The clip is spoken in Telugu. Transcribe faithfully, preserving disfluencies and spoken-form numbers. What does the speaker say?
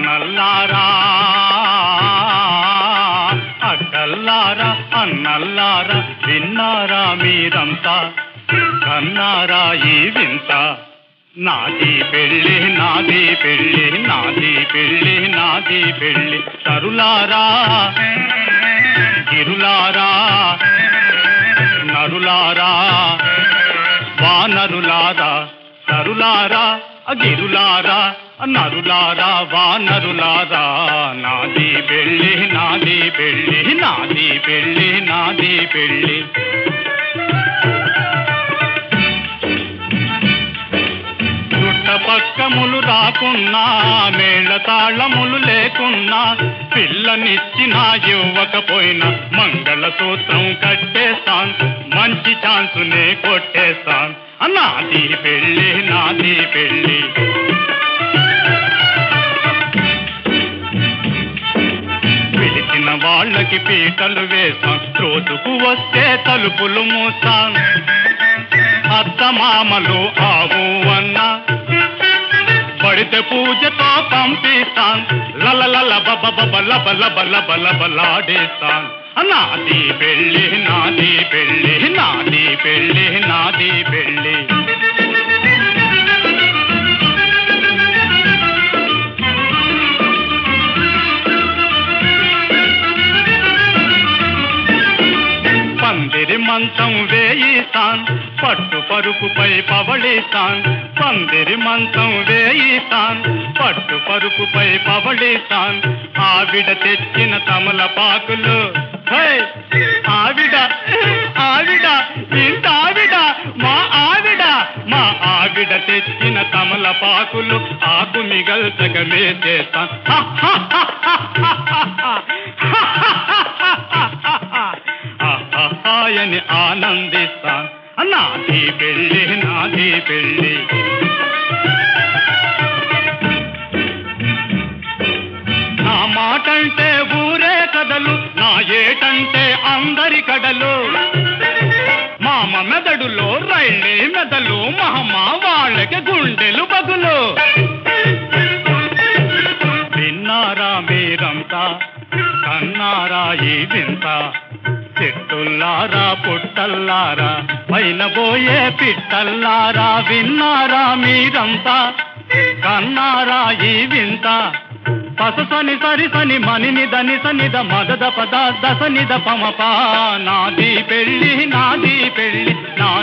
అన్నల్లారా అక్కల్లారా అన్నల్లారా విన్నారా మీరంతా కన్నారా ఈ వింత నాది పెళ్ళి నాది పెళ్ళి నాది పెళ్ళి నాది పెళ్ళి తరులారా గిరులారా నరులారా వానరులారా తరులారా గిరులారా నరులారా వానరులారా నాది పెళ్ళి నాది పెళ్ళి నాది పెళ్ళి నాది పెళ్ళి చుట్టపక్కములు రాకున్నా మేళ తాళములు లేకున్నా పిల్లనిచ్చినా ఇవ్వకపోయినా మంగళసూత్రం కట్టేస్తాన్ మంచి ఛాన్సునే కొట్టేస్తాన్ నాది పెళ్ళి నాది పెళ్ళి పిలిచిన వాళ్ళకి పీటలు వేస్తాం రోజుకు వస్తే తలుపులు మూస్తాం అత్తమామలు ఆవు అన్నా పడితే పూజతో పంపిస్తాన్ లల లల బబ బబ లబ లబ లబ లబలాడేస్తాన్ నాది పెళ్ళి నాది పెళ్ళి నాది పెళ్ళి నాది పెళ్ళి పందిరి మంచం వేయిస్తాన్ పట్టు పరుపుపై పవళిస్తాన్ పందిరి మంచం వేయిస్తాన్ పట్టు పరుపుపై పవళిస్తాన్ ఆవిడ తెచ్చిన తమలపాకులు ఆవిడ ఆవిడ ఇంత ఆవిడ మా ఆవిడ మా ఆవిడ తెచ్చిన తమలపాకులు ఆకు మిగల్చగమే చేస్తాన్ అని ఆనందిస్తాన్ నాది పెళ్ళి నాది పెళ్ళి నా మాటంటే ఊరే కదలు నా ఏటంటే అందరి కడలు మామ మెదడులో రైళ్ళే మెదలు మహమ్మ వాళ్ళకి గుండెలు బగులు విన్నారా మీరంతా కన్నారా ఈ వింత చెట్టుల్లారా పుట్టల్లారా పైన పోయే పిట్టల్లారా విన్నారా మీరంతా కన్నారా ఈ వింత పససని సరిసని మనిని దని సనిద మదద పద దసనిద పమపా నాది పెళ్ళి నాది పెళ్ళి నా